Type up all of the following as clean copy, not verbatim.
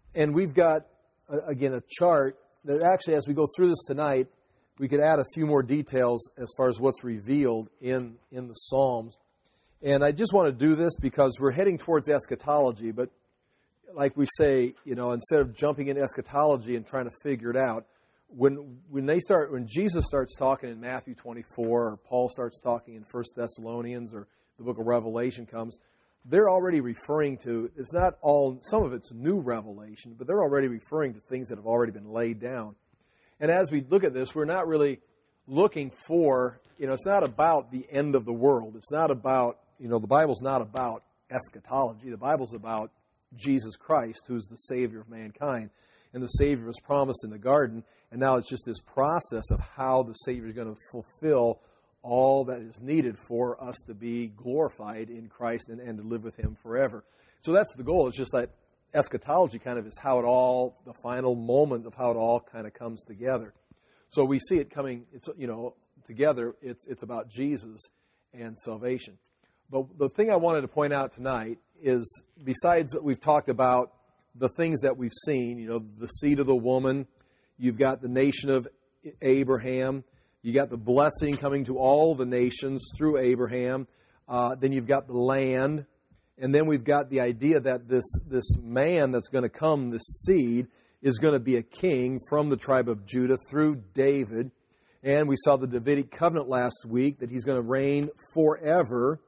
And we've got, again, a chart that actually, as we go through this tonight, we could add a few more details as far as what's revealed in the Psalms. And I just want to do this because we're heading towards eschatology, but like we say, instead of jumping into eschatology and trying to figure it out, when Jesus starts talking in Matthew 24, or Paul starts talking in 1 Thessalonians, or the book of Revelation comes, they're already referring to, it's not all, some of it's new revelation, but they're already referring to things that have already been laid down. And as we look at this, we're not really looking for, it's not about the end of the world. It's not about, the Bible's not about eschatology. The Bible's about Jesus Christ, who's the Savior of mankind. And the Savior was promised in the garden, and now it's just this process of how the Savior is going to fulfill all that is needed for us to be glorified in Christ and to live with Him forever. So that's the goal. It's just that eschatology kind of is how it all, the final moment of how it all kind of comes together. So we see it coming, together. It's about Jesus and salvation. But the thing I wanted to point out tonight is, besides what we've talked about, the things that we've seen, the seed of the woman, you've got the nation of Abraham, you got the blessing coming to all the nations through Abraham, then you've got the land, and then we've got the idea that this man that's going to come, this seed, is going to be a king from the tribe of Judah through David. And we saw the Davidic covenant last week, that he's going to reign forever.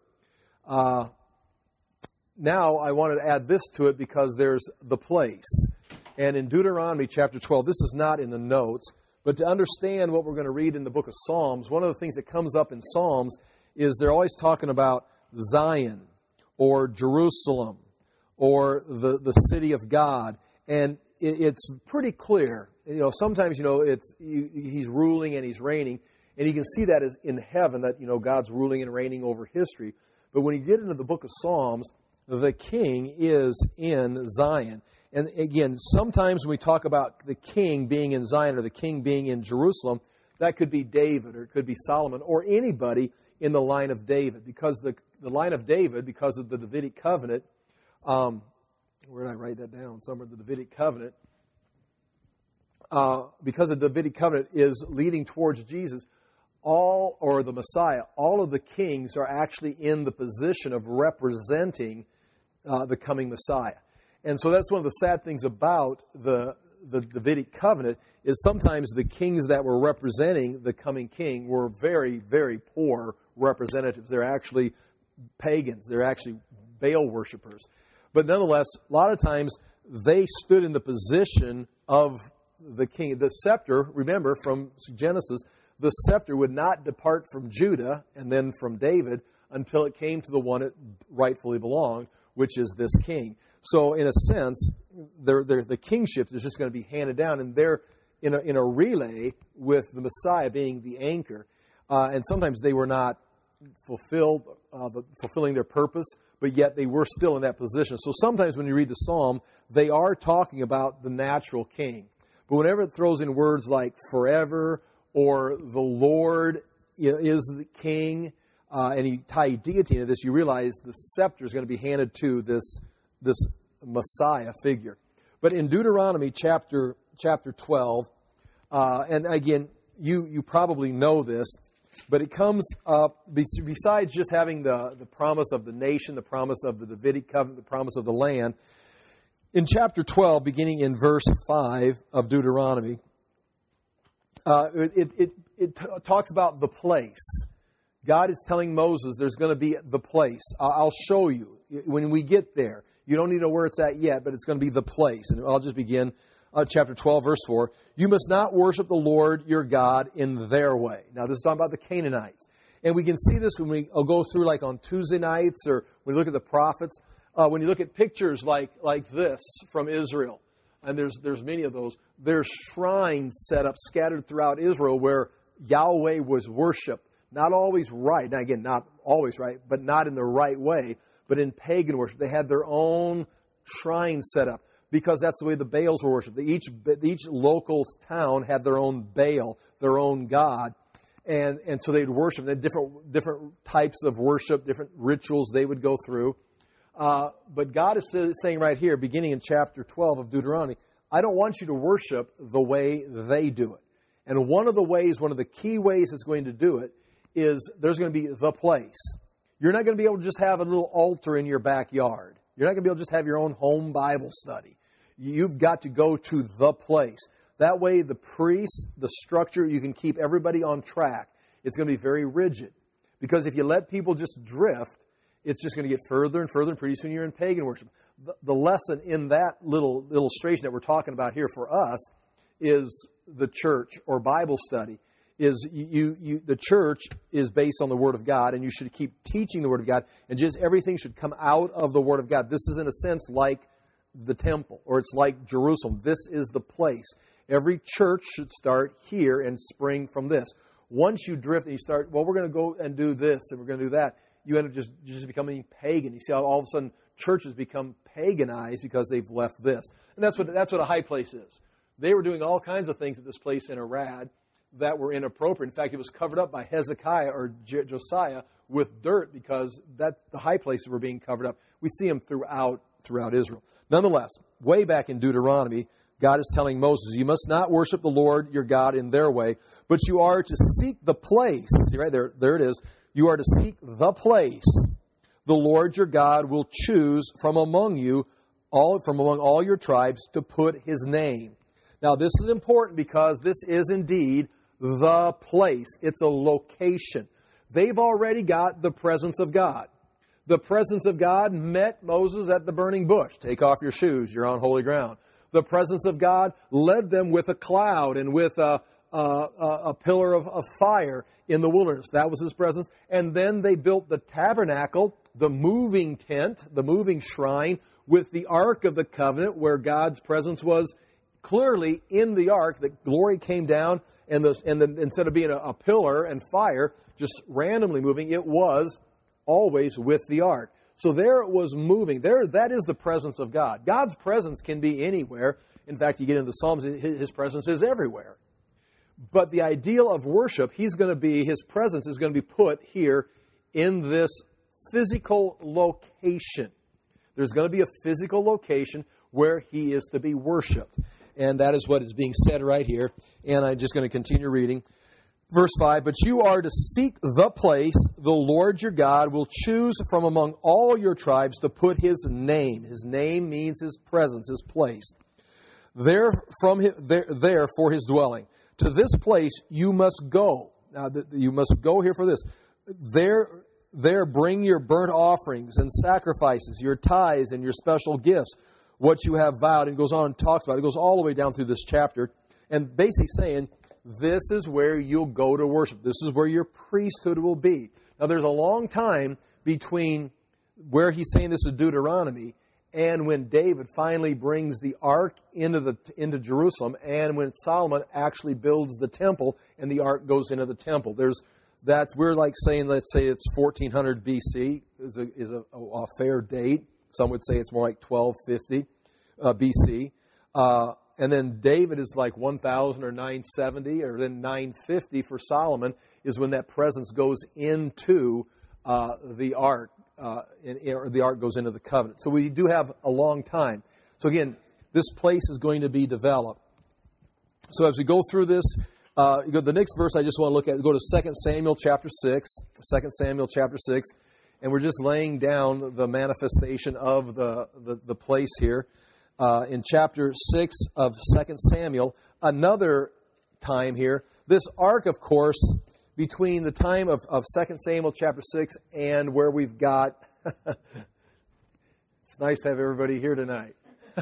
Now, I wanted to add this to it because there's the place. And in Deuteronomy chapter 12, this is not in the notes, but to understand what we're going to read in the book of Psalms, one of the things that comes up in Psalms is they're always talking about Zion or Jerusalem or the city of God. And it's pretty clear. Sometimes, he's ruling and he's reigning. And you can see that as in heaven, that, God's ruling and reigning over history. But when you get into the book of Psalms, the king is in Zion. And again, sometimes when we talk about the king being in Zion or the king being in Jerusalem, that could be David or it could be Solomon or anybody in the line of David. Because the line of David, because of the Davidic covenant, where did I write that down? Somewhere, the Davidic covenant. Because the Davidic covenant is leading towards Jesus, the Messiah, all of the kings are actually in the position of representing the coming Messiah. And so that's one of the sad things about the Davidic covenant, is sometimes the kings that were representing the coming king were very, very poor representatives. They're actually pagans. They're actually Baal worshipers. But nonetheless, a lot of times they stood in the position of the king. The scepter, remember from Genesis, the scepter would not depart from Judah and then from David until it came to the one it rightfully belonged, which is this king. So in a sense, the kingship is just going to be handed down, and they're in a relay with the Messiah being the anchor. And sometimes they were not fulfilling their purpose, but yet they were still in that position. So sometimes when you read the psalm, they are talking about the natural king. But whenever it throws in words like forever or the Lord is the king, and you tie deity into this, you realize the scepter is going to be handed to this Messiah figure. But in Deuteronomy chapter 12, and again, you probably know this, but it comes up, besides just having the promise of the nation, the promise of the Davidic covenant, the promise of the land, in chapter 12, beginning in verse 5 of Deuteronomy, it talks about the place. God is telling Moses there's going to be the place. I'll show you when we get there. You don't need to know where it's at yet, but it's going to be the place. And I'll just begin chapter 12, verse 4. You must not worship the Lord your God in their way. Now, this is talking about the Canaanites. And we can see this when I'll go through like on Tuesday nights, or when we look at the prophets. When you look at pictures like this from Israel, and there's many of those, there's shrines set up scattered throughout Israel where Yahweh was worshipped. Not always right. Now, again, not always right, but not in the right way. But in pagan worship, they had their own shrine set up because that's the way the Baals were worshipped. Each local town had their own Baal, their own god. And so they'd worship. They had different types of worship, different rituals they would go through. But God is saying right here, beginning in chapter 12 of Deuteronomy, I don't want you to worship the way they do it. And one of the key ways it's going to do it is there's going to be the place. You're not going to be able to just have a little altar in your backyard. You're not going to be able to just have your own home Bible study. You've got to go to the place. That way, the priest, the structure, you can keep everybody on track. It's going to be very rigid. Because if you let people just drift, it's just going to get further and further, and pretty soon you're in pagan worship. The lesson in that little illustration that we're talking about here for us is the church or Bible study. Is the church is based on the Word of God, and you should keep teaching the Word of God, and just everything should come out of the Word of God. This is, in a sense, like the temple, or it's like Jerusalem. This is the place. Every church should start here and spring from this. Once you drift and you start, well, we're going to go and do this, and we're going to do that, you end up just becoming pagan. You see how all of a sudden churches become paganized because they've left this. And that's what a high place is. They were doing all kinds of things at this place in Arad that were inappropriate. In fact, it was covered up by Hezekiah or Josiah with dirt because the high places were being covered up. We see them throughout Israel. Nonetheless, way back in Deuteronomy, God is telling Moses, you must not worship the Lord your God in their way, but you are to seek the place. See right there it is. You are to seek the place the Lord your God will choose from among all your tribes to put his name. Now, this is important because this is indeed the place. It's a location. They've already got the presence of God. The presence of God met Moses at the burning bush. Take off your shoes. You're on holy ground. The presence of God led them with a cloud and with a pillar of fire in the wilderness. That was his presence. And then they built the tabernacle, the moving tent, the moving shrine, with the Ark of the Covenant, where God's presence was clearly in the ark. The glory came down, and instead of being a pillar and fire, just randomly moving, it was always with the ark. So there it was moving. That is the presence of God. God's presence can be anywhere. In fact, you get into the Psalms, his presence is everywhere. But the ideal of worship, his presence is going to be put here in this physical location. There's going to be a physical location where he is to be worshiped. And that is what is being said right here. And I'm just going to continue reading. Verse 5, but you are to seek the place the Lord your God will choose from among all your tribes to put his name. His name means his presence, his place. There for his dwelling. To this place you must go. Now, you must go here for this. There bring your burnt offerings and sacrifices, your tithes and your special gifts, what you have vowed. And goes on and talks about it. It goes all the way down through this chapter. And basically saying, this is where you'll go to worship. This is where your priesthood will be. Now, there's a long time between where he's saying this to Deuteronomy and when David finally brings the ark into Jerusalem, and when Solomon actually builds the temple and the ark goes into the temple. We're like saying, let's say it's 1400 BC is a fair date. Some would say it's more like 1250 BC. And then David is like 1000 or 970, or then 950 for Solomon is when that presence goes into the ark. Or the ark goes into the covenant. So we do have a long time. So again, this place is going to be developed. So as we go through this, the next verse I just want to look at, go to 2 Samuel chapter 6. 2 Samuel chapter 6. And we're just laying down the manifestation of the place here. In chapter 6 of 2 Samuel, another time here. This ark, of course, between the time of 2 Samuel chapter 6 and where we've got... It's nice to have everybody here tonight.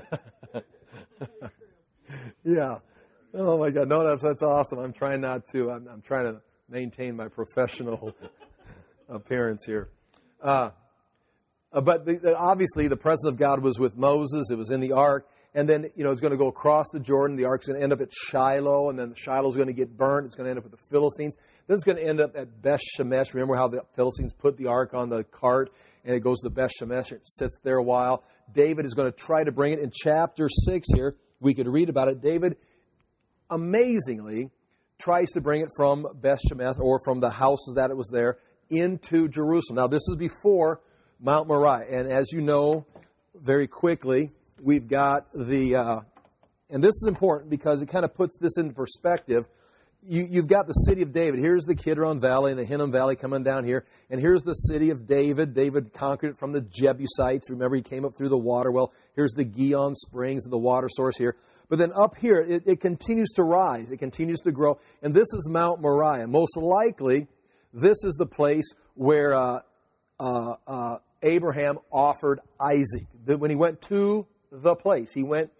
Yeah. Oh, my God. No, that's awesome. I'm trying not to. I'm trying to maintain my professional appearance here. But obviously, the presence of God was with Moses. It was in the ark. And then, it's going to go across the Jordan. The ark's going to end up at Shiloh. And then Shiloh's going to get burnt. It's going to end up with the Philistines. Then it's going to end up at Beth Shemesh. Remember how the Philistines put the ark on the cart and it goes to Beth Shemesh. It sits there a while. David is going to try to bring it. In chapter 6 here, we could read about it. David, amazingly, tries to bring it from Beth Shemesh, or from the houses that it was there, into Jerusalem. Now, this is before Mount Moriah. And as you know, very quickly, we've got the, and this is important because it kind of puts this into perspective. You've got the city of David. Here's the Kidron Valley and the Hinnom Valley coming down here. And here's the city of David. David conquered it from the Jebusites. Remember, he came up through the water. Well, here's the Gihon Springs and the water source here. But then up here, it continues to rise. It continues to grow. And this is Mount Moriah. Most likely, this is the place where Abraham offered Isaac. When he went to the place,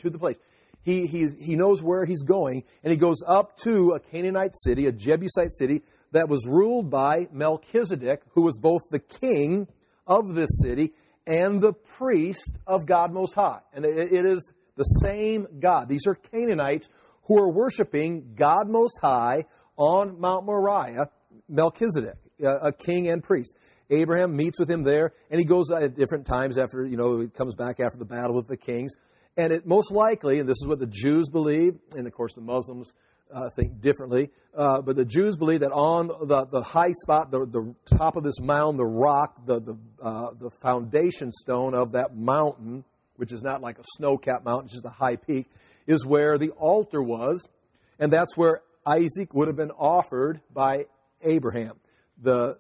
He knows where he's going, and he goes up to a Canaanite city, a Jebusite city, that was ruled by Melchizedek, who was both the king of this city and the priest of God Most High. And it is the same God. These are Canaanites who are worshiping God Most High on Mount Moriah, Melchizedek, a king and priest. Abraham meets with him there, and he goes at different times after, he comes back after the battle with the kings. And it most likely, and this is what the Jews believe, and of course the Muslims think differently, but the Jews believe that on the high spot, the top of this mound, the rock, the foundation stone of that mountain, which is not like a snow-capped mountain, it's just a high peak, is where the altar was, and that's where Isaac would have been offered by Abraham. The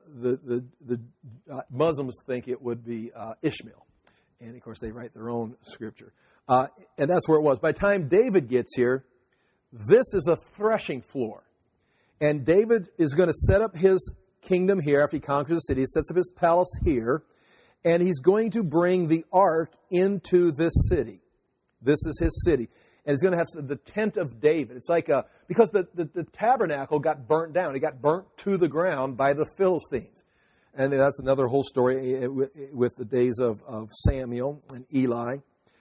Muslims think it would be Ishmael. And, of course, they write their own scripture. And that's where it was. By the time David gets here, this is a threshing floor. And David is going to set up his kingdom here after he conquers the city. He sets up his palace here. And he's going to bring the ark into this city. This is his city. And he's going to have the tent of David. It's like because the tabernacle got burnt down. It got burnt to the ground by the Philistines. And that's another whole story with the days of Samuel and Eli.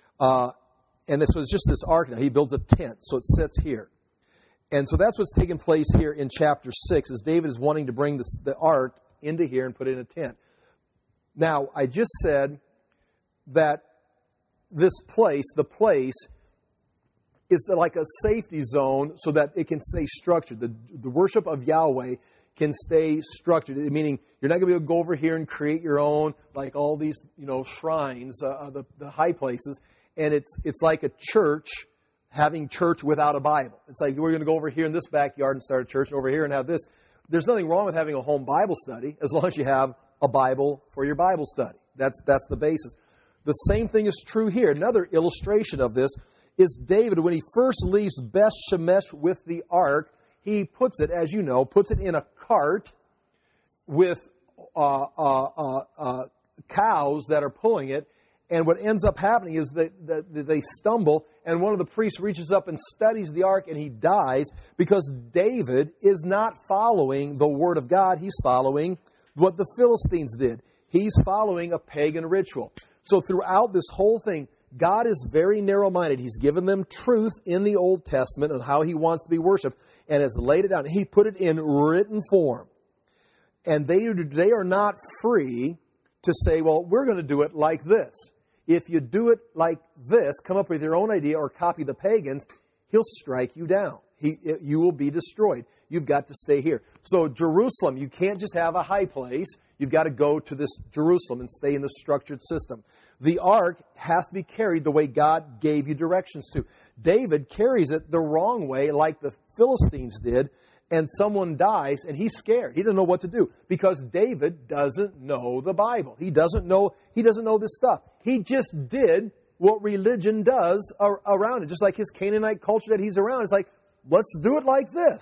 And so it's just this ark now. He builds a tent, so it sits here. And so that's what's taking place here in chapter 6, is David is wanting to bring the ark into here and put it in a tent. Now, I just said that the place, is like a safety zone so that it can stay structured. The worship of Yahweh can stay structured, meaning you're not going to be able to go over here and create your own, like all these, shrines, the high places. And it's like a church having church without a Bible. It's like we're going to go over here in this backyard and start a church, and over here and have this. There's nothing wrong with having a home Bible study as long as you have a Bible for your Bible study. That's the basis. The same thing is true here. Another illustration of this is David, when he first leaves Beth Shemesh with the ark, he puts it, as you know, in a cart with cows that are pulling it. And what ends up happening is that they stumble, and one of the priests reaches up and studies the ark, and he dies because David is not following the word of God. He's following what the Philistines did. He's following a pagan ritual. So throughout this whole thing, God is very narrow-minded. He's given them truth in the Old Testament of how he wants to be worshipped, and has laid it down. He put it in written form. And they are not free to say, well, we're going to do it like this. If you do it like this, come up with your own idea or copy the pagans, he'll strike you down. You will be destroyed. You've got to stay here. So Jerusalem, you can't just have a high place. You've got to go to this Jerusalem and stay in the structured system. The ark has to be carried the way God gave you directions to. David carries it the wrong way, like the Philistines did, and someone dies, and he's scared. He doesn't know what to do because David doesn't know the Bible. He doesn't know this stuff. He just did what religion does around it, just like his Canaanite culture that he's around. It's like, let's do it like this.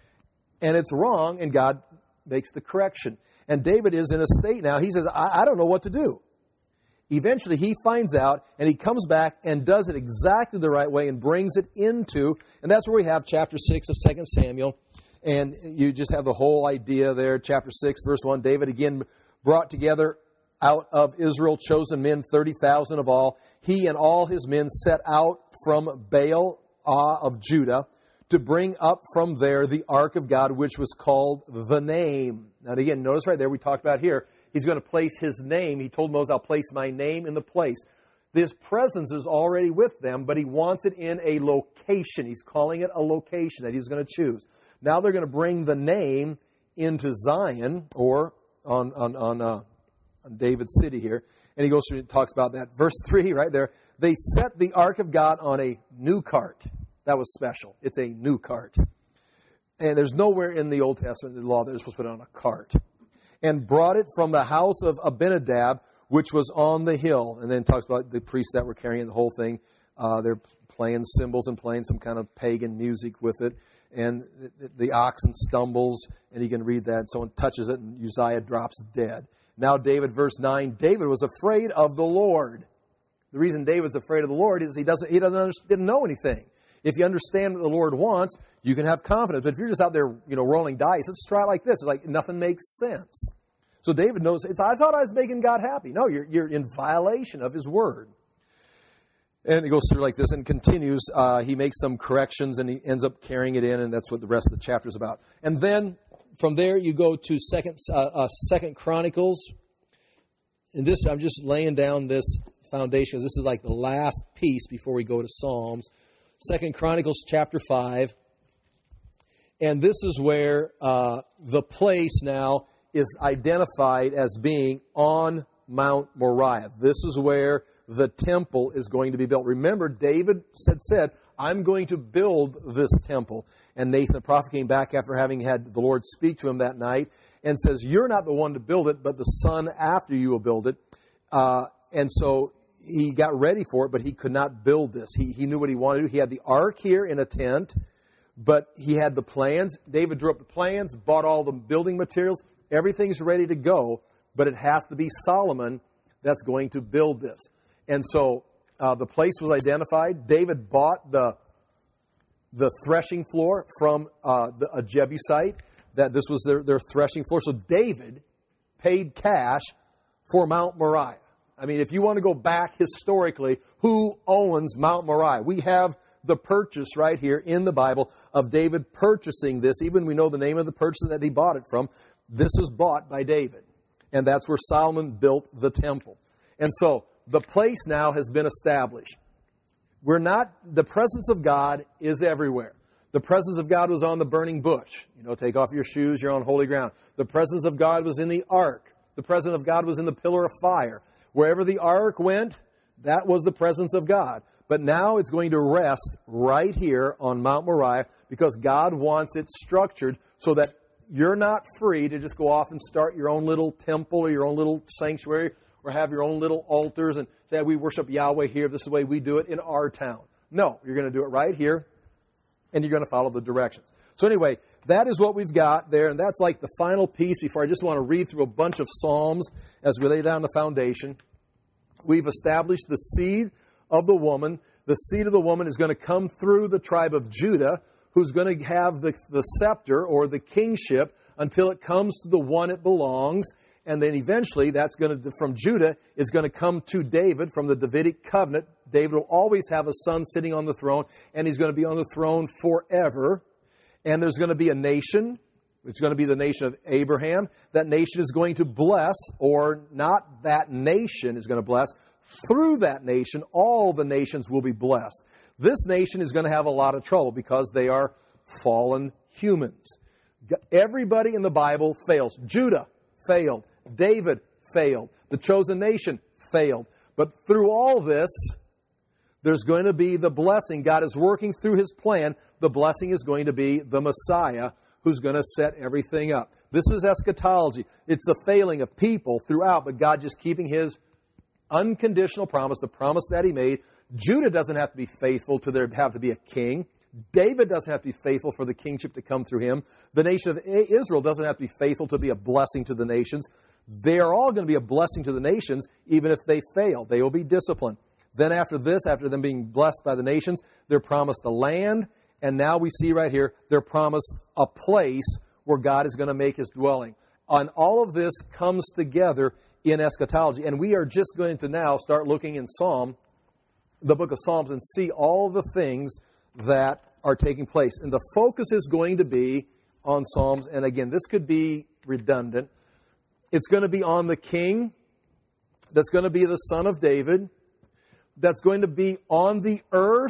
And it's wrong, and God makes the correction. And David is in a state now, he says, I don't know what to do. Eventually, he finds out, and he comes back and does it exactly the right way and brings it into, and that's where we have chapter 6 of 2 Samuel. And you just have the whole idea there. Chapter 6, verse 1, David again brought together out of Israel chosen men, 30,000 of all. He and all his men set out from Baal of Judah to bring up from there the ark of God, which was called the Name. Now again, notice right there, we talked about here, he's going to place his name. He told Moses, I'll place my name in the place. His presence is already with them, but he wants it in a location. He's calling it a location that he's going to choose. Now they're going to bring the name into Zion, or on David's city here. And he goes through and talks about that. Verse 3 right there, they set the ark of God on a new cart. That was special. It's a new cart. And there's nowhere in the Old Testament, the law, that they're supposed to put it on a cart. And brought it from the house of Abinadab, which was on the hill. And then talks about the priests that were carrying the whole thing. They're playing cymbals and playing some kind of pagan music with it. And the oxen stumbles, and you can read that. Someone touches it, and Uzziah drops dead. Now David, verse 9, David was afraid of the Lord. The reason David's afraid of the Lord is he didn't know anything. If you understand what the Lord wants, you can have confidence. But if you're just out there, rolling dice, let's try it like this. It's like nothing makes sense. So David knows, I thought I was making God happy. No, you're in violation of his word. And he goes through like this and continues. He makes some corrections and he ends up carrying it in, and that's what the rest of the chapter is about. And then from there you go to Second Chronicles. And this, I'm just laying down this foundation. This is like the last piece before we go to Psalms. Second Chronicles chapter 5. And this is where the place now is identified as being on Mount Moriah. This is where the temple is going to be built. Remember, David said, I'm going to build this temple. And Nathan the prophet came back after having had the Lord speak to him that night and says, you're not the one to build it, but the son after you will build it. And so he got ready for it, but he could not build this. He knew what he wanted to do. He had the ark here in a tent, but he had the plans. David drew up the plans, bought all the building materials. Everything's ready to go, but it has to be Solomon that's going to build this. And so the place was identified. David bought the threshing floor from a Jebusite. That this was their threshing floor. So David paid cash for Mount Moriah. I mean, if you want to go back historically, who owns Mount Moriah? We have the purchase right here in the Bible of David purchasing this. Even we know the name of the person that he bought it from. This was bought by David. And that's where Solomon built the temple. And so the place now has been established. The presence of God is everywhere. The presence of God was on the burning bush. Take off your shoes, you're on holy ground. The presence of God was in the ark. The presence of God was in the pillar of fire. Wherever the ark went, that was the presence of God. But now it's going to rest right here on Mount Moriah because God wants it structured so that you're not free to just go off and start your own little temple or your own little sanctuary or have your own little altars and say, we worship Yahweh here. This is the way we do it in our town. No, you're going to do it right here, and you're going to follow the directions. So anyway, that is what we've got there, and that's like the final piece before I just want to read through a bunch of Psalms as we lay down the foundation. We've established the seed of the woman. The seed of the woman is going to come through the tribe of Judah, who's going to have the scepter or the kingship until it comes to the one it belongs. And then eventually that's going to, from Judah, is going to come to David from the Davidic covenant. David will always have a son sitting on the throne, and he's going to be on the throne forever. And there's going to be a nation. It's going to be the nation of Abraham. That nation is going to bless, or not that nation is going to bless. Through that nation, all the nations will be blessed. This nation is going to have a lot of trouble because they are fallen humans. Everybody in the Bible fails. Judah failed. David failed. The chosen nation failed. But through all this, there's going to be the blessing. God is working through His plan. The blessing is going to be the Messiah who's going to set everything up. This is eschatology. It's a failing of people throughout, but God just keeping His unconditional promise, the promise that He made. Judah doesn't have to be faithful to have to be a king. David doesn't have to be faithful for the kingship to come through him. The nation of Israel doesn't have to be faithful to be a blessing to the nations. They are all going to be a blessing to the nations, even if they fail. They will be disciplined. Then after this, after them being blessed by the nations, they're promised a land. And now we see right here, they're promised a place where God is going to make His dwelling. And all of this comes together in eschatology. And we are just going to now start looking in the book of Psalms, and see all the things that are taking place. And the focus is going to be on Psalms. And again, this could be redundant. It's going to be on the king that's going to be the son of David, that's going to be on the earth,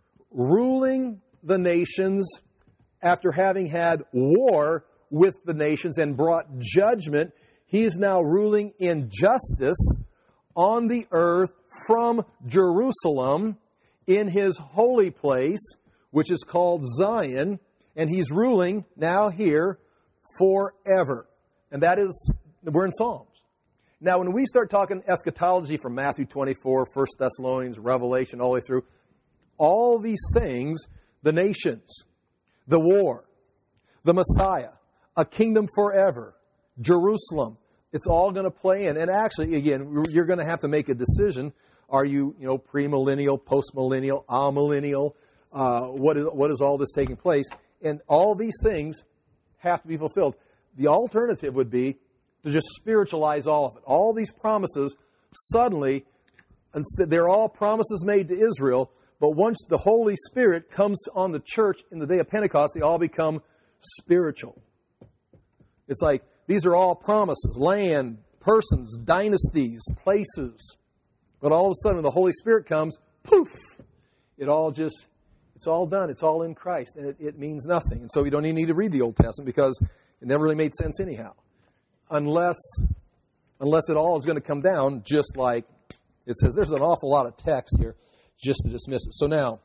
ruling the nations after having had war with the nations and brought judgment. He is now ruling in justice on the earth from Jerusalem in His holy place, which is called Zion, and He's ruling now here forever. And that is, we're in Psalms. Now, when we start talking eschatology from Matthew 24, 1 Thessalonians, Revelation, all the way through, all these things, the nations, the war, the Messiah, a kingdom forever, Jerusalem, it's all going to play in. And actually, again, you're going to have to make a decision. Are you, premillennial, postmillennial, amillennial? What is all this taking place? And all these things have to be fulfilled. The alternative would be to just spiritualize all of it. All these promises, suddenly, they're all promises made to Israel, but once the Holy Spirit comes on the church in the day of Pentecost, they all become spiritual. It's like, these are all promises, land, persons, dynasties, places. But all of a sudden, when the Holy Spirit comes, poof, it's all done. It's all in Christ, and it means nothing. And so we don't even need to read the Old Testament because it never really made sense anyhow. Unless it all is going to come down just like it says. There's an awful lot of text here just to dismiss it. So now,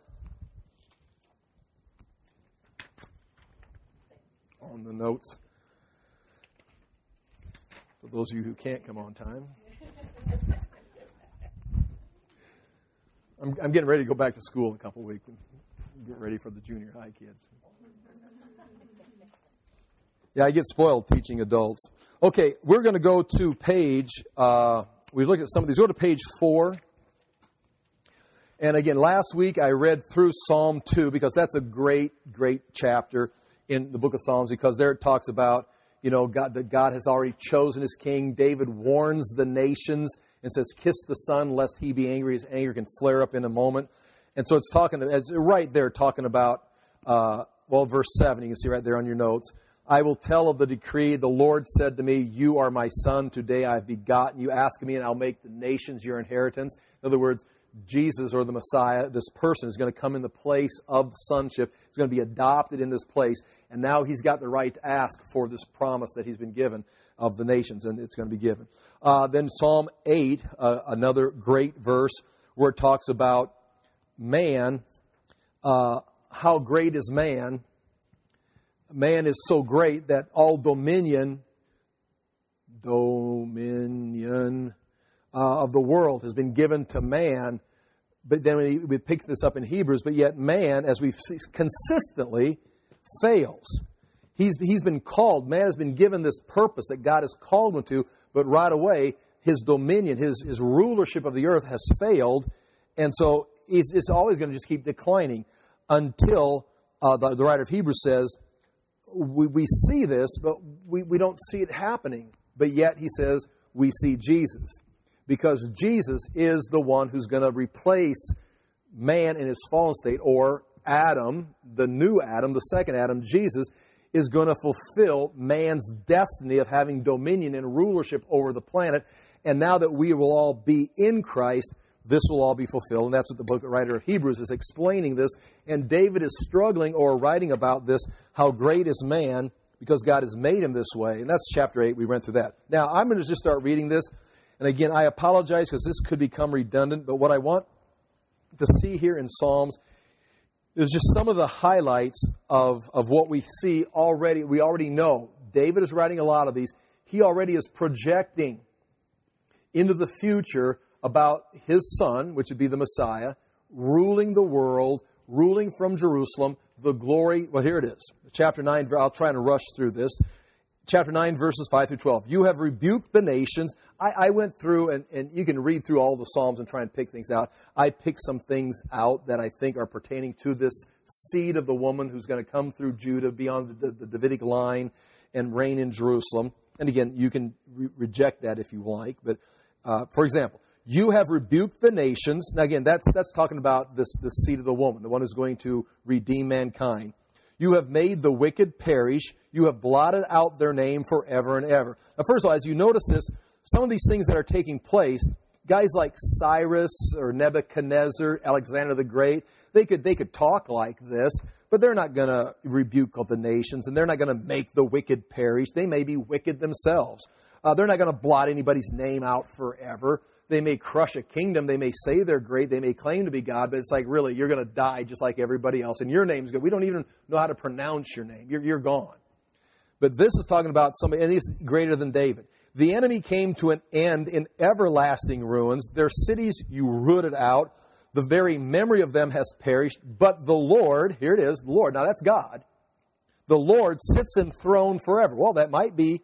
on the notes, for those of you who can't come on time, I'm getting ready to go back to school in a couple of weeks and get ready for the junior high kids. Yeah, I get spoiled teaching adults. Okay, we're going to go to page, we looked at some of these. Go to page 4. And again, last week I read through Psalm 2 because that's a great, great chapter in the book of Psalms because there it talks about, that God has already chosen His king. David warns the nations and says, kiss the Son lest He be angry. His anger can flare up in a moment. And so it's right there talking about, verse 7, you can see right there on your notes. I will tell of the decree. The Lord said to me, you are my son. Today I have begotten you. Ask me and I'll make the nations your inheritance. In other words, Jesus or the Messiah, this person is going to come in the place of sonship. He's going to be adopted in this place. And now He's got the right to ask for this promise that He's been given of the nations. And it's going to be given. Then Psalm 8, another great verse where it talks about man. How great is man? Man is so great that all dominion of the world has been given to man. But then we pick this up in Hebrews, but yet man, as we've seen, consistently fails. He's been called, man has been given this purpose that God has called him to, but right away, his dominion, his rulership of the earth has failed, and so it's always going to just keep declining until the writer of Hebrews says, we see this, but we don't see it happening. But yet, he says, we see Jesus. Because Jesus is the one who's going to replace man in his fallen state, or Adam, the new Adam, the second Adam, Jesus, is going to fulfill man's destiny of having dominion and rulership over the planet. And now that we will all be in Christ, this will all be fulfilled. And that's what the book writer of Hebrews is explaining this. And David is struggling or writing about this, how great is man, because God has made him this way. And that's chapter 8. We went through that. Now, I'm going to just start reading this. And again, I apologize because this could become redundant. But what I want to see here in Psalms is just some of the highlights of what we see already. We already know. David is writing a lot of these. He already is projecting into the future about his son, which would be the Messiah, ruling the world, ruling from Jerusalem, the glory. Well, here it is. Chapter 9, I'll try and rush through this. Chapter 9, verses 5 through 12. You have rebuked the nations. I went through, and you can read through all the Psalms and try and pick things out. I picked some things out that I think are pertaining to this seed of the woman who's going to come through Judah, beyond the Davidic line, and reign in Jerusalem. And again, you can reject that if you like. But, for example, you have rebuked the nations. Now, again, that's talking about this seed of the woman, the one who's going to redeem mankind. You have made the wicked perish. You have blotted out their name forever and ever. Now, first of all, as you notice this, some of these things that are taking place, guys like Cyrus or Nebuchadnezzar, Alexander the Great, they could talk like this, but they're not going to rebuke all the nations, and they're not going to make the wicked perish. They may be wicked themselves. They're not going to blot anybody's name out forever. They may crush a kingdom. They may say they're great. They may claim to be God, but it's like, really, you're going to die just like everybody else. And your name's good. We don't even know how to pronounce your name. You're gone. But this is talking about somebody, and he's greater than David. The enemy came to an end in everlasting ruins. Their cities you rooted out. The very memory of them has perished. But the Lord, here it is, the Lord. Now that's God. The Lord sits enthroned forever. Well, that might be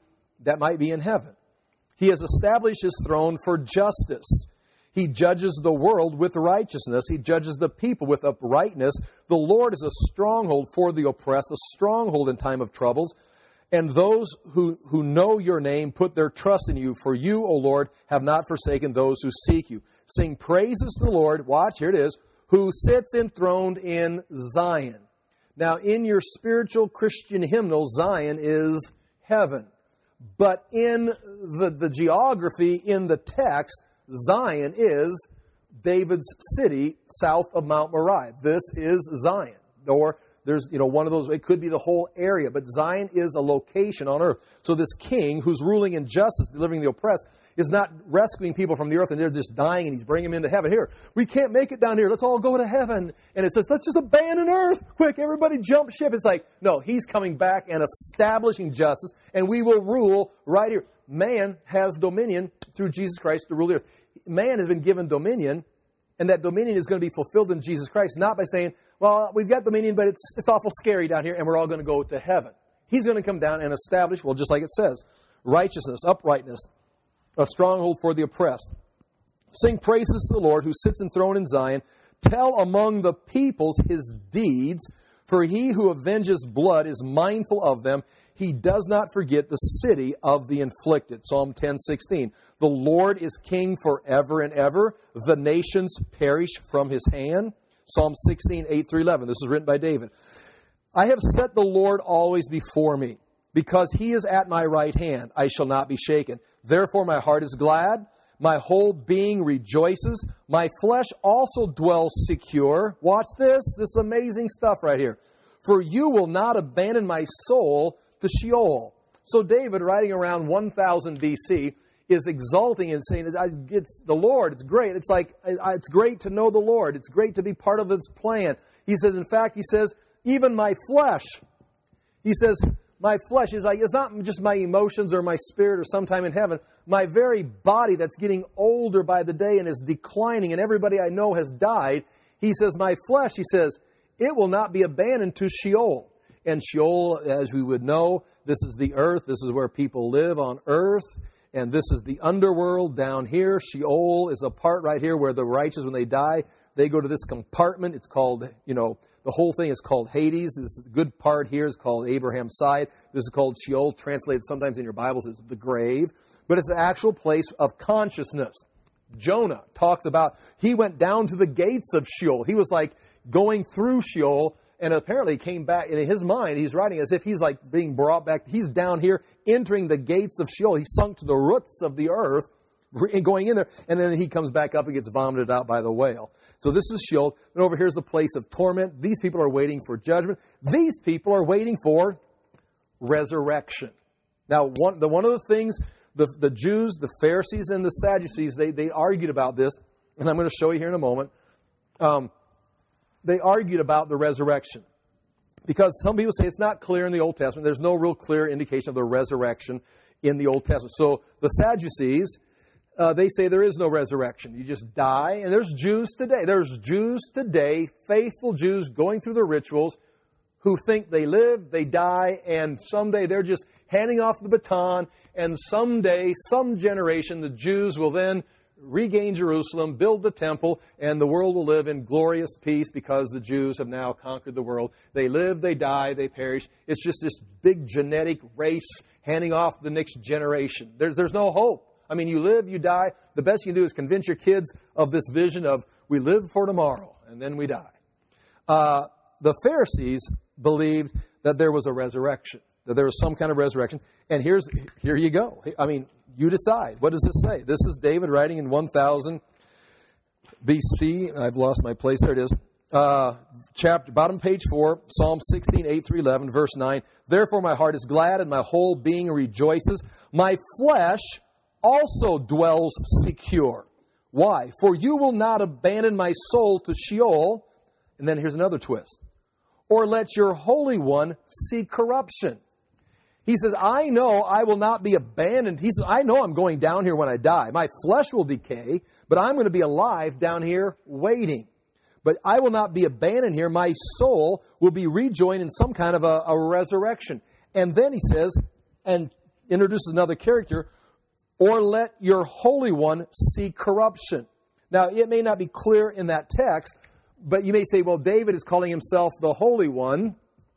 in heaven. He has established His throne for justice. He judges the world with righteousness. He judges the people with uprightness. The Lord is a stronghold for the oppressed, a stronghold in time of troubles. And those who know your name put their trust in you. For you, O Lord, have not forsaken those who seek you. Sing praises to the Lord. Watch, here it is. Who sits enthroned in Zion. Now, in your spiritual Christian hymnal, Zion is heaven. But in the geography, in the text, Zion is David's city south of Mount Moriah. This is Zion. Or there's, one of those, it could be the whole area, but Zion is a location on earth. So this king who's ruling in justice, delivering the oppressed, is not rescuing people from the earth and they're just dying and he's bringing them into heaven. Here, we can't make it down here. Let's all go to heaven. And it says, let's just abandon earth. Quick, everybody jump ship. It's like, no, he's coming back and establishing justice and we will rule right here. Man has dominion through Jesus Christ to rule the earth. Man has been given dominion, and that dominion is going to be fulfilled in Jesus Christ, not by saying, well, we've got dominion, but it's awful scary down here and we're all going to go to heaven. He's going to come down and establish, well, just like it says, righteousness, uprightness, a stronghold for the oppressed. Sing praises to the Lord who sits enthroned in Zion. Tell among the peoples His deeds, for He who avenges blood is mindful of them. He does not forget the city of the inflicted. Psalm 10:16. The Lord is king forever and ever. The nations perish from His hand. Psalm 16:8-11. This is written by David. I have set the Lord always before me. Because He is at my right hand, I shall not be shaken. Therefore my heart is glad, my whole being rejoices. My flesh also dwells secure. Watch this is amazing stuff right here. For you will not abandon my soul to Sheol. So David, writing around 1000 BC, is exalting and saying, it's the Lord, it's great. It's like, it's great to know the Lord. It's great to be part of His plan. He says, in fact, he says, even my flesh, he says, my flesh is like, it's not just my emotions or my spirit or sometime in heaven. My very body that's getting older by the day and is declining and everybody I know has died. He says, my flesh, he says, it will not be abandoned to Sheol. And Sheol, as we would know, this is the earth. This is where people live on earth. And this is the underworld down here. Sheol is a part right here where the righteous, when they die, they go to this compartment. It's called, the whole thing is called Hades. This good part here is called Abraham's side. This is called Sheol, translated sometimes in your Bibles as the grave. But it's an actual place of consciousness. Jonah talks about, he went down to the gates of Sheol. He was like going through Sheol and apparently came back. And in his mind, he's writing as if he's like being brought back. He's down here entering the gates of Sheol. He sunk to the roots of the earth and going in there. And then he comes back up and gets vomited out by the whale. So this is Sheol. And over here's the place of torment. These people are waiting for judgment. These people are waiting for resurrection. Now, one of the things the Jews, the Pharisees, and the Sadducees, they argued about this. And I'm going to show you here in a moment. They argued about the resurrection. Because some people say it's not clear in the Old Testament. There's no real clear indication of the resurrection in the Old Testament. So the Sadducees, they say there is no resurrection. You just die. And there's Jews today. There's Jews today, faithful Jews going through the rituals who think they live, they die, and someday they're just handing off the baton. And someday, some generation, the Jews will then regain Jerusalem, build the temple, and the world will live in glorious peace because the Jews have now conquered the world. They live, they die, they perish. It's just this big genetic race handing off the next generation. There's no hope. I mean, you live, you die. The best you can do is convince your kids of this vision of we live for tomorrow, and then we die. The Pharisees believed that there was a resurrection, that there was some kind of resurrection. And here you go. I mean, you decide. What does this say? This is David writing in 1000 BC. I've lost my place. There it is. chapter, bottom page 4, Psalm 16, 8 through 11, verse 9. Therefore my heart is glad and my whole being rejoices. My flesh also dwells secure. Why? For you will not abandon my soul to Sheol. And then here's another twist. Or let your Holy One see corruption. He says, I know I will not be abandoned. He says, I know I'm going down here when I die. My flesh will decay, but I'm going to be alive down here waiting. But I will not be abandoned here. My soul will be rejoined in some kind of a resurrection. And then he says, and introduces another character, or let your Holy One see corruption. Now, it may not be clear in that text, but you may say, well, David is calling himself the Holy One,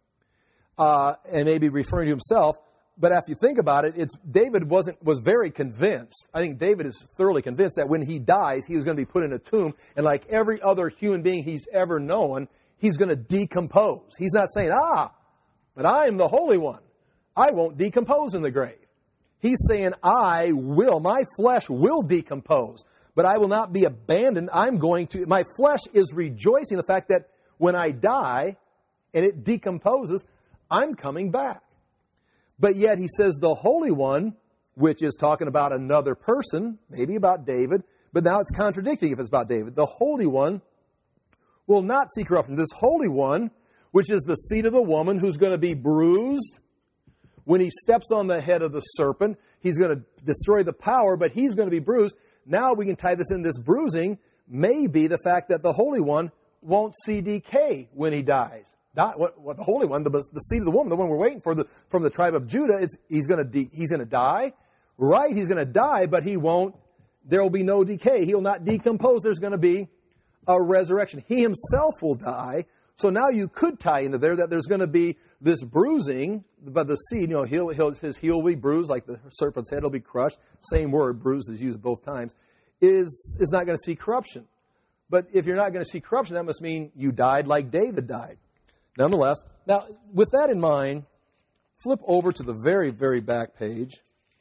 and maybe referring to himself. But after you think about it, David was very convinced. I think David is thoroughly convinced that when he dies, he is going to be put in a tomb, and like every other human being he's ever known, he's going to decompose. He's not saying, but I am the Holy One. I won't decompose in the grave. He's saying, my flesh will decompose, but I will not be abandoned. My flesh is rejoicing in the fact that when I die and it decomposes, I'm coming back. But yet he says the Holy One, which is talking about another person, maybe about David, but now it's contradicting if it's about David. The Holy One will not see corruption. This Holy One, which is the seed of the woman who's going to be bruised, when he steps on the head of the serpent, he's going to destroy the power, but he's going to be bruised. Now we can tie this in. This bruising may be the fact that the Holy One won't see decay when he dies. Not what the Holy One, the seed of the woman, the one we're waiting for, from the tribe of Judah, he's going to die. Right, he's going to die, but there will be no decay. He will not decompose. There's going to be a resurrection. He himself will die. So now you could tie into there that there's going to be this bruising, but the seed, his heel will be bruised, like the serpent's head will be crushed. Same word, bruised, is used both times, is not going to see corruption. But if you're not going to see corruption, that must mean you died like David died. Nonetheless, now, with that in mind, flip over to the very, very back page.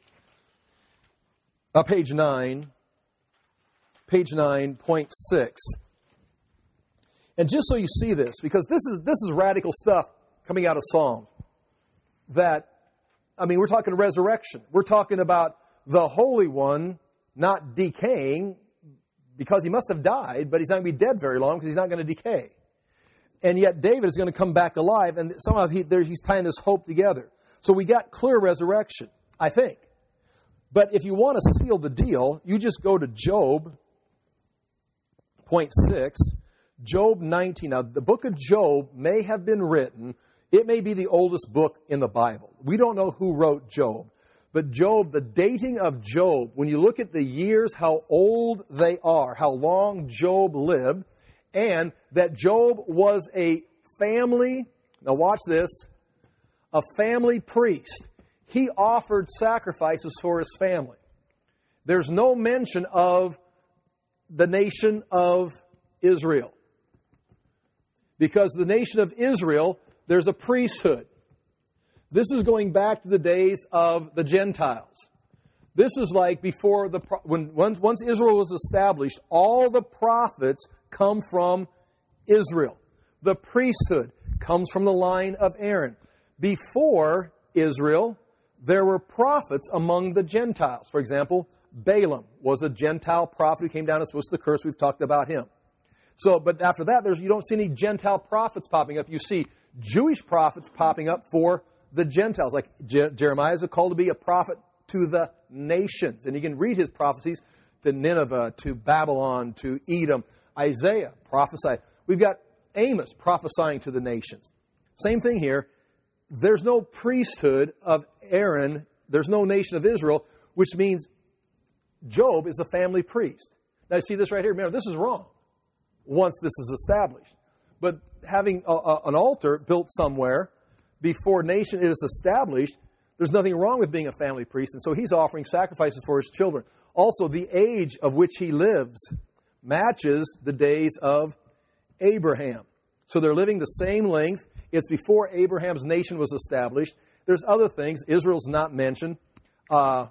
Page 9. Page 9.6. And just so you see this, because this is radical stuff coming out of Psalms. We're talking resurrection. We're talking about the Holy One not decaying because he must have died, but he's not going to be dead very long because he's not going to decay. And yet David is going to come back alive, and somehow he's tying this hope together. So we got clear resurrection, I think. But if you want to seal the deal, you just go to Job, point 6, Job 19. Now, the book of Job may have been written. It may be the oldest book in the Bible. We don't know who wrote Job. But Job, the dating of Job, when you look at the years, how old they are, how long Job lived, and that Job was a family, now watch this, a family priest. He offered sacrifices for his family. There's no mention of the nation of Israel. Because the nation of Israel, there's a priesthood. This is going back to the days of the Gentiles. This is like before once Israel was established, all the prophets come from Israel. The priesthood comes from the line of Aaron. Before Israel, there were prophets among the Gentiles. For example, Balaam was a Gentile prophet who came down and was supposed to curse. We've talked about him. But after that, you don't see any Gentile prophets popping up. You see Jewish prophets popping up for the Gentiles. Like Jeremiah is called to be a prophet to the nations. And you can read his prophecies to Nineveh, to Babylon, to Edom. Isaiah prophesied. We've got Amos prophesying to the nations. Same thing here. There's no priesthood of Aaron. There's no nation of Israel, which means Job is a family priest. Now, you see this right here. Remember, this is wrong once this is established. But having an altar built somewhere before nation is established, there's nothing wrong with being a family priest. And so he's offering sacrifices for his children. Also, the age of which he lives matches the days of Abraham. So they're living the same length. It's before Abraham's nation was established. There's other things. Israel's not mentioned. And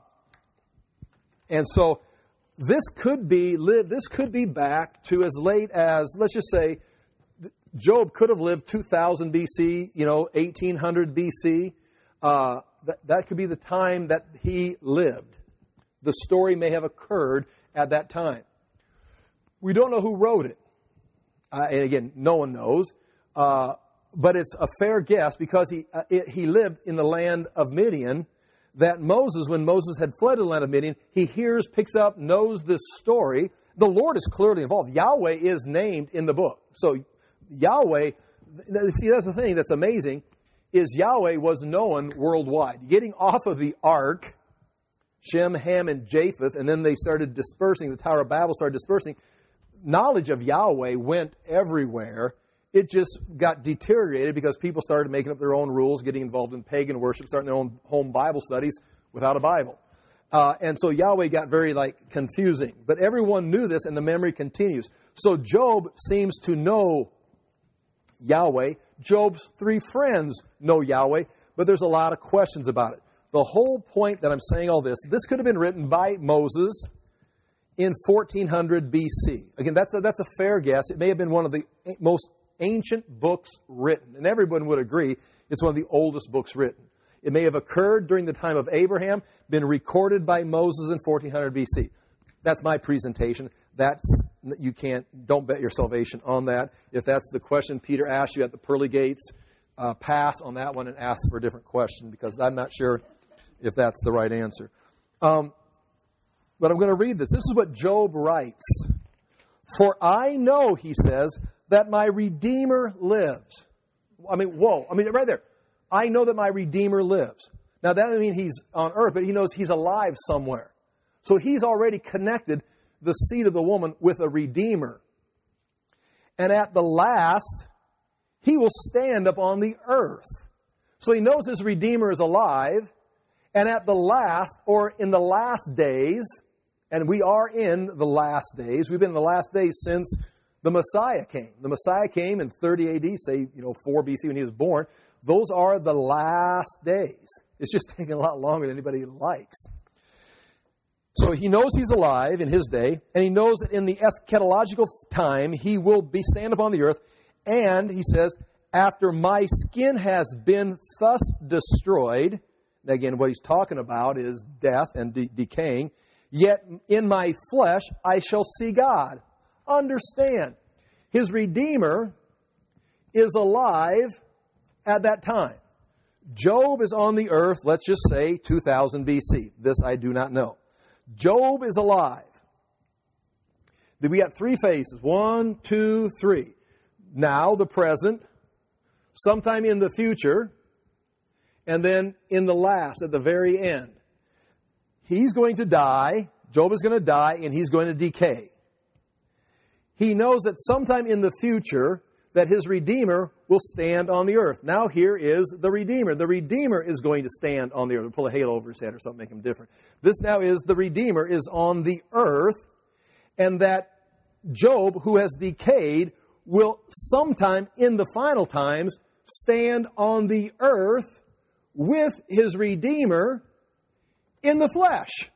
so this could be back to as late as, let's just say, Job could have lived 2000 BC, 1800 BC. That could be the time that he lived. The story may have occurred at that time. We don't know who wrote it. And again, no one knows. But it's a fair guess because he lived in the land of Midian, that Moses, when Moses had fled to the land of Midian, he hears, picks up, knows this story. The Lord is clearly involved. Yahweh is named in the book. So Yahweh, see, that's the thing that's amazing, is Yahweh was known worldwide. Getting off of the ark, Shem, Ham, and Japheth, and then they started dispersing, the Tower of Babel started dispersing, knowledge of Yahweh went everywhere. It just got deteriorated because people started making up their own rules, getting involved in pagan worship, starting their own home Bible studies without a Bible. And so Yahweh got very confusing. But everyone knew this, and the memory continues. So Job seems to know Yahweh. Job's 3 friends know Yahweh, but there's a lot of questions about it. The whole point that I'm saying all this could have been written by Moses in 1400 BC. Again, that's a fair guess. It may have been one of the most ancient books written. And everyone would agree it's one of the oldest books written. It may have occurred during the time of Abraham, been recorded by Moses in 1400 BC. That's my presentation. Don't bet your salvation on that. If that's the question Peter asked you at the pearly gates, pass on that one and ask for a different question, because I'm not sure if that's the right answer. But I'm going to read this. This is what Job writes. For I know, he says, that my Redeemer lives. Right there. I know that my Redeemer lives. Now, that doesn't mean he's on earth, but he knows he's alive somewhere. So he's already connected the seed of the woman with a Redeemer. And at the last, he will stand upon the earth. So he knows his Redeemer is alive. And at the last, or in the last days, and we are in the last days. We've been in the last days since the Messiah came. The Messiah came in 30 AD, 4 BC when he was born. Those are the last days. It's just taking a lot longer than anybody likes. So he knows he's alive in his day, and he knows that in the eschatological time, he will stand upon the earth. And he says, after my skin has been thus destroyed, again, what he's talking about is death and decaying, yet in my flesh I shall see God. Understand, his Redeemer is alive at that time. Job is on the earth, let's just say 2000 BC. This I do not know. Job is alive. We got 3 phases. 1, 2, 3. Now, the present, sometime in the future, and then in the last, at the very end. He's going to die. Job is going to die, and he's going to decay. He knows that sometime in the future that his Redeemer will stand on the earth. Now here is the Redeemer. The Redeemer is going to stand on the earth. We'll pull a halo over his head or something, make him different. This now is the Redeemer is on the earth, and that Job, who has decayed, will sometime in the final times stand on the earth with his Redeemer in the flesh.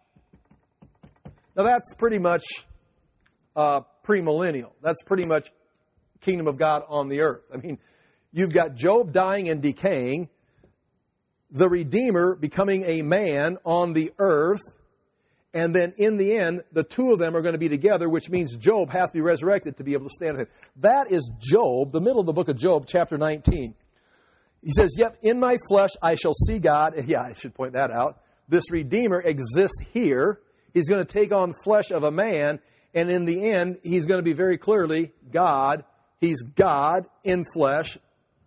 Now that's pretty much premillennial. That's pretty much kingdom of God on the earth. You've got Job dying and decaying, the Redeemer becoming a man on the earth, and then in the end, the two of them are going to be together, which means Job has to be resurrected to be able to stand with him. That is Job, the middle of the book of Job, chapter 19. He says, yep, in my flesh I shall see God. Yeah, I should point that out. This Redeemer exists here. He's going to take on flesh of a man, and in the end, he's going to be very clearly God. He's God in flesh.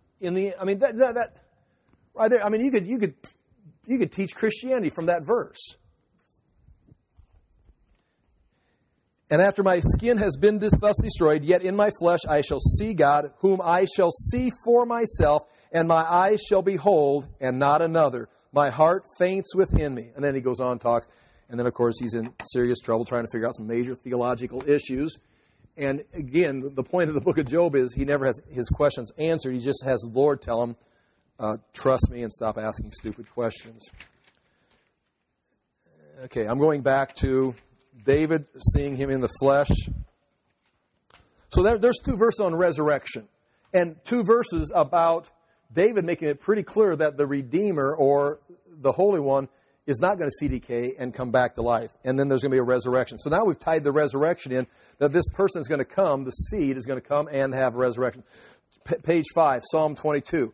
That right there. You could teach Christianity from that verse. And after my skin has been thus destroyed, yet in my flesh I shall see God, whom I shall see for myself, and my eyes shall behold, and not another. My heart faints within me. And then he goes on, talks. And then, of course, he's in serious trouble trying to figure out some major theological issues. And again, the point of the book of Job is he never has his questions answered. He just has the Lord tell him, trust me and stop asking stupid questions. Okay, I'm going back to David seeing him in the flesh. So there's 2 verses on resurrection. And 2 verses about David making it pretty clear that the Redeemer or the Holy One is not going to see decay and come back to life. And then there's going to be a resurrection. So now we've tied the resurrection in, that this person is going to come, the seed is going to come and have resurrection. Page 5, Psalm 22.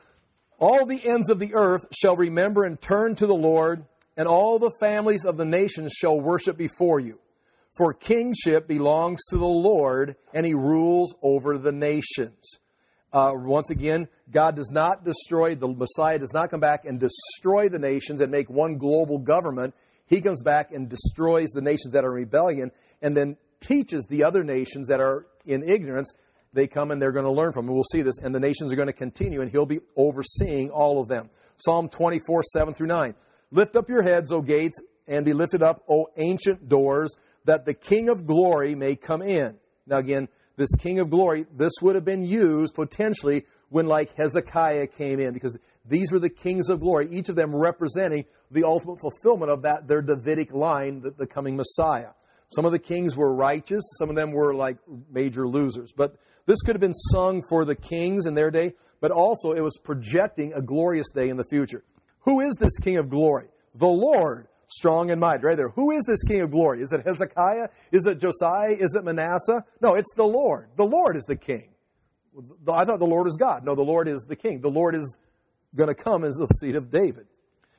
All the ends of the earth shall remember and turn to the Lord, and all the families of the nations shall worship before you. For kingship belongs to the Lord, and He rules over the nations. Once again, God does not destroy, the Messiah does not come back and destroy the nations and make one global government. He comes back and destroys the nations that are in rebellion and then teaches the other nations that are in ignorance. They come and they're going to learn from him. We'll see this. And the nations are going to continue, and He'll be overseeing all of them. Psalm 24, 7 through 9. Lift up your heads, O gates, and be lifted up, O ancient doors, that the King of glory may come in. Now again, this King of glory, this would have been used potentially when like Hezekiah came in, because these were the kings of glory, each of them representing the ultimate fulfillment of that, their Davidic line, the coming Messiah. Some of the kings were righteous, some of them were like major losers. But this could have been sung for the kings in their day, but also it was projecting a glorious day in the future. Who is this King of glory? The Lord, strong and mighty. Right there. Who is this King of glory? Is it Hezekiah? Is it Josiah? Is it Manasseh? No, it's the Lord. The Lord is the King. I thought the Lord is God. No, the Lord is the King. The Lord is going to come as the seed of David.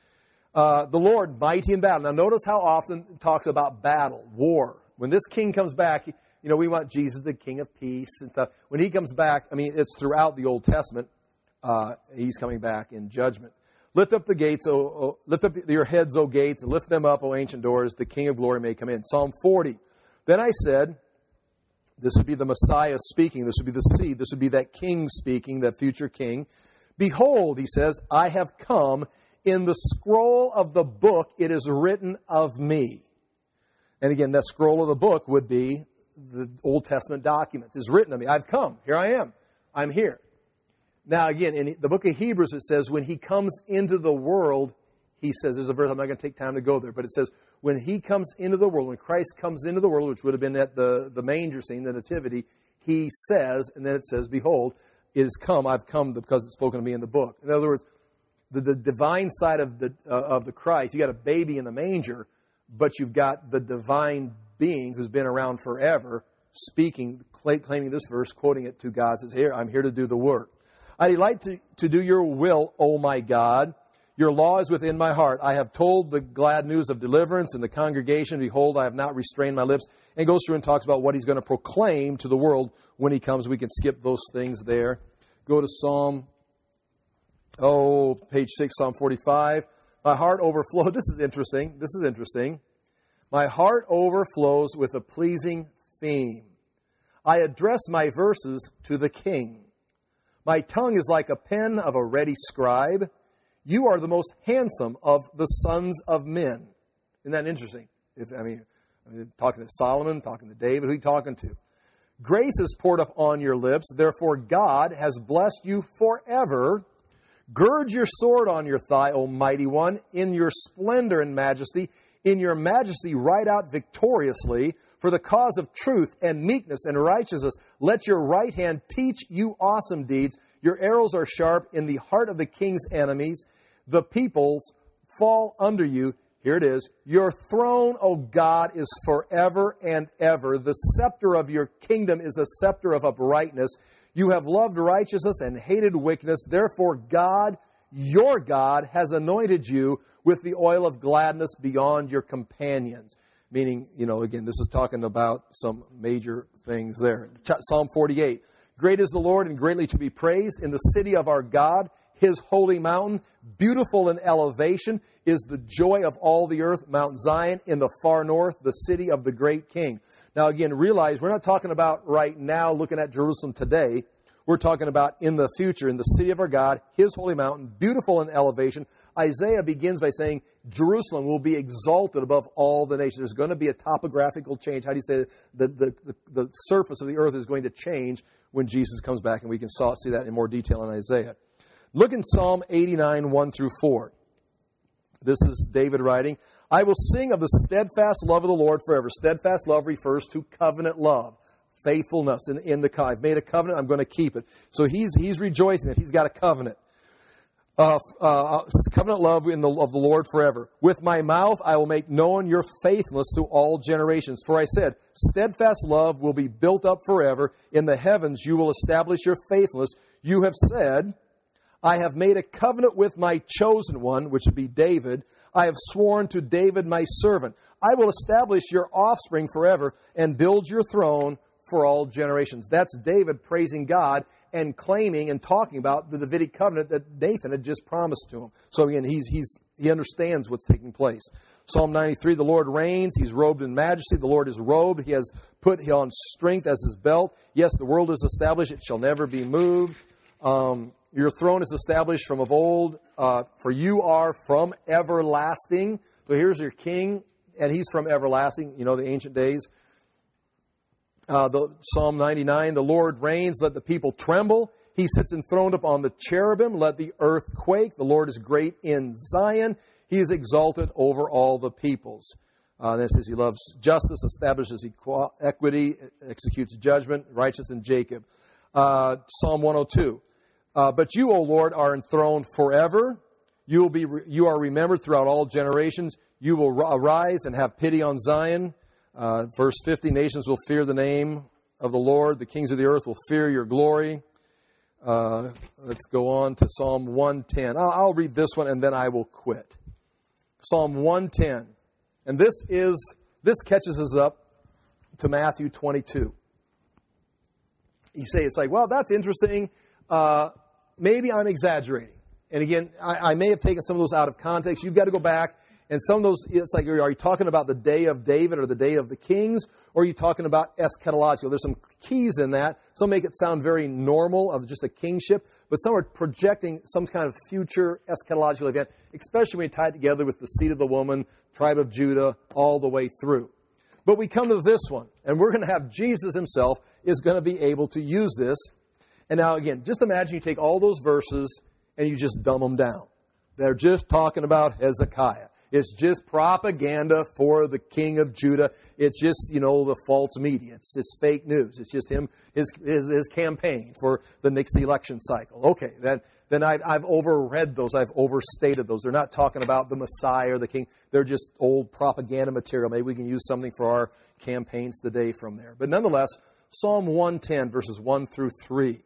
The Lord, mighty in battle. Now notice how often it talks about battle, war. When this King comes back, you know, we want Jesus, the King of peace and stuff. When He comes back, I mean, it's throughout the Old Testament. He's coming back in judgment. Lift up the gates, lift up your heads, O gates, and lift them up, O ancient doors, the King of glory may come in. Psalm 40. Then I said, this would be the Messiah speaking, this would be the seed, this would be that King speaking, that future King. Behold, He says, I have come, in the scroll of the book it is written of me. And again, that scroll of the book would be the Old Testament documents. It's written of me. I've come. Here I am. I'm here. Now, again, in the book of Hebrews, it says, when He comes into the world, He says, there's a verse, I'm not going to take time to go there, but it says, when He comes into the world, when Christ comes into the world, which would have been at the manger scene, the nativity, He says, and then it says, behold, it has come, I've come because it's spoken to me in the book. In other words, the divine side of the Christ, you got a baby in the manger, but you've got the divine being who's been around forever, speaking, claiming this verse, quoting it to God, says, here, I'm here to do the work. I delight to do your will, O my God. Your law is within my heart. I have told the glad news of deliverance in the congregation. Behold, I have not restrained my lips. And goes through and talks about what He's going to proclaim to the world when He comes. We can skip those things there. Go to page 6, Psalm 45. My heart overflowed. This is interesting. My heart overflows with a pleasing theme. I address my verses to the King. My tongue is like a pen of a ready scribe. You are the most handsome of the sons of men. Isn't that interesting? Talking to Solomon, talking to David, who are you talking to? Grace is poured up on your lips. Therefore, God has blessed you forever. Gird your sword on your thigh, O mighty one, in your splendor and majesty. In your majesty, ride out victoriously for the cause of truth and meekness and righteousness. Let your right hand teach you awesome deeds. Your arrows are sharp in the heart of the king's enemies. The peoples fall under you. Here it is. Your throne, O God, is forever and ever. The scepter of your kingdom is a scepter of uprightness. You have loved righteousness and hated wickedness. Therefore, God, your God, has anointed you with the oil of gladness beyond your companions. Meaning, again, this is talking about some major things there. Psalm 48. Great is the Lord and greatly to be praised in the city of our God, His holy mountain. Beautiful in elevation is the joy of all the earth, Mount Zion in the far north, the city of the great King. Now, again, realize we're not talking about right now looking at Jerusalem today. We're talking about in the future, in the city of our God, His holy mountain, beautiful in elevation. Isaiah begins by saying Jerusalem will be exalted above all the nations. There's going to be a topographical change. How do you say the surface of the earth is going to change when Jesus comes back? And we can see that in more detail in Isaiah. Look in Psalm 89, 1 through 4. This is David writing, I will sing of the steadfast love of the Lord forever. Steadfast love refers to covenant love, faithfulness in the covenant. I've made a covenant, I'm going to keep it. So he's rejoicing that he's got a covenant. Covenant love of the Lord forever. With my mouth I will make known your faithfulness to all generations. For I said, steadfast love will be built up forever. In the heavens you will establish your faithfulness. You have said, I have made a covenant with my chosen one, which would be David. I have sworn to David my servant. I will establish your offspring forever and build your throne for all generations. That's David praising God and claiming and talking about the Davidic covenant that Nathan had just promised to him. So again, he understands what's taking place. Psalm 93, the Lord reigns. He's robed in majesty. The Lord is robed. He has put on strength as his belt. Yes, the world is established. It shall never be moved. Your throne is established from of old. For you are from everlasting. So here's your king, and he's from everlasting. You know, the ancient days. Psalm 99, the Lord reigns, let the people tremble. He sits enthroned upon the cherubim, let the earth quake. The Lord is great in Zion. He is exalted over all the peoples. And it says he loves justice, establishes equity, executes judgment, righteous in Jacob. Psalm 102, but you, O Lord, are enthroned forever. You are remembered throughout all generations. You will arise and have pity on Zion. Verse 50, nations will fear the name of the Lord. The kings of the earth will fear your glory. Let's go on to Psalm 110. I'll read this one and then I will quit. Psalm 110. And this catches us up to Matthew 22. You say, it's like, well, that's interesting. Maybe I'm exaggerating. And again, I may have taken some of those out of context. You've got to go back. And some of those, it's like, are you talking about the day of David or the day of the kings? Or are you talking about eschatological? There's some keys in that. Some make it sound very normal of just a kingship. But some are projecting some kind of future eschatological event, especially when you tie it together with the seed of the woman, tribe of Judah, all the way through. But we come to this one. And we're going to have Jesus himself is going to be able to use this. And now again, just imagine you take all those verses and you just dumb them down. They're just talking about Hezekiah. It's just propaganda for the king of Judah. It's just, the false media. It's just fake news. It's just his campaign for the next election cycle. Okay, then I've overread those. I've overstated those. They're not talking about the Messiah or the king. They're just old propaganda material. Maybe we can use something for our campaigns today from there. But nonetheless, Psalm 110, verses 1 through 3.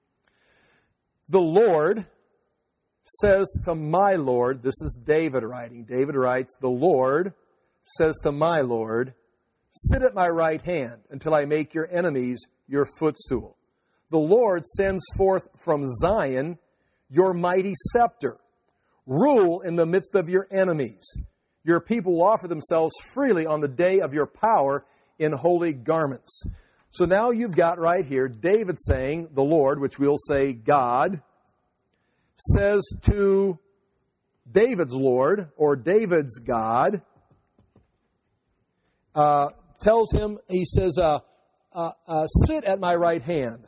The Lord says to my Lord, this is David writing. David writes, the Lord says to my Lord, sit at my right hand until I make your enemies your footstool. The Lord sends forth from Zion your mighty scepter. Rule in the midst of your enemies. Your people will offer themselves freely on the day of your power in holy garments. So now you've got right here David saying, the Lord, which we'll say God, says to David's Lord, or David's God, tells him, he says, sit at my right hand.